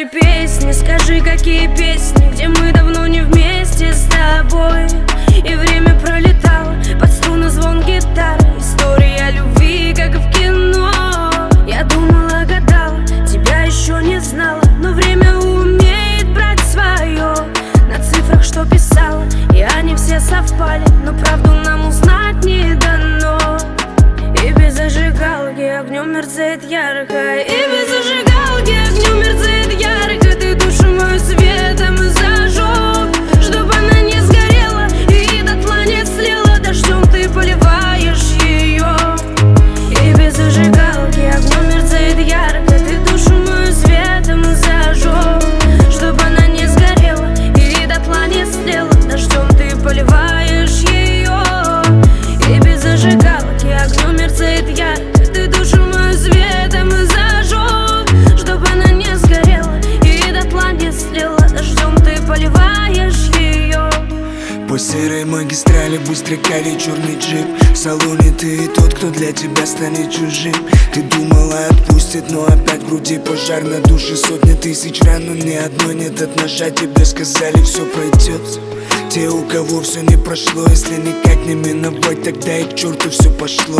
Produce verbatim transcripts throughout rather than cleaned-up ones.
песни, скажи, какие песни, где мы давно не вместе с тобой. И время пролетало под струны звон гитары, история любви, как в кино. Я думала, гадала, тебя еще не знала, но время умеет брать свое. На цифрах, что писала, и они все совпали, но правду нам узнать не дано. И без зажигалки огнем мерцает ярко, и без зажигалки огнем мерцает ярко. Ты душу мою светом зажег, чтоб она не сгорела и дотла не слила. Дождем ты поливаешь ее. И без зажигалки огнем мерцает ярко. Ты душу мою светом зажег, чтоб она не сгорела и дотла не слила. Дождем ты поливаешь ее. И без зажигалки огнем мерцает ярко. Ты душу мою светом зажег, чтоб она не сгорела и дотла не слила. Дождем ты поливаешь ее. По серой магистрали быстро катит черный джип. В салоне ты и тот, кто для тебя станет чужим. Ты думала отпустит, но опять в груди пожар. На душе сотни тысяч ран, но ни одной нет от ножа. Тебе сказали, все пройдет. Те, у кого все не прошло, если никак не миновать, тогда и к черту все пошло.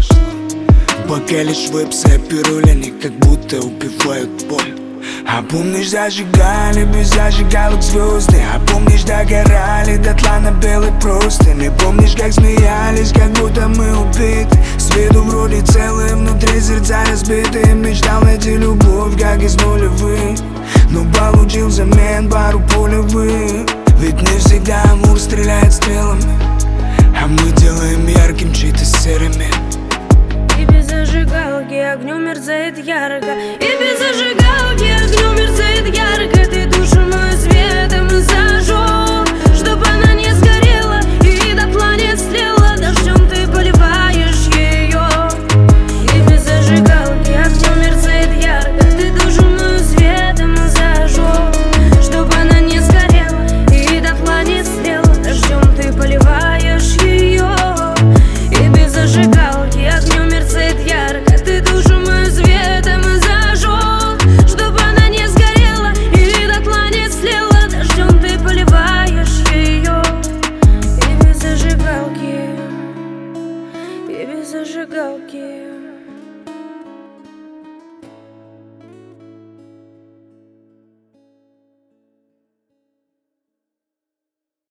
Пока лишь вепсы, а пирули, они как будто убивают боль. А помнишь, зажигали без зажигалок звезды? А помнишь, догорали дотла на белой простыне? Помнишь, как смеялись, как будто мы убиты? С виду вроде целые, внутри сердца разбитые. Мечтал найти любовь, как из нулевых, но получил взамен пару пулевых. Ведь не всегда амур стреляет стрелами, а мы делаем ярким чьи-то серыми. И без зажигалки огнем мерцает ярко. И без зажигалки огнем мерцает ярко. Ты душу мою светом зажег, чтоб она не сгорела и дотла не слила. Дождем ты поливаешь ее. И без зажигалки огнем мерцает ярко. Ты душу мою светом зажег, чтоб она не сгорела и дотла не слила. Дождем ты поливаешь ее. И без зажигалки огнем мерцает ярко. Ты душу мою светом зажег, чтоб она не сгорела и дотла не слила. Дождем ты поливаешь ее. И без зажигалки, и без зажигалки.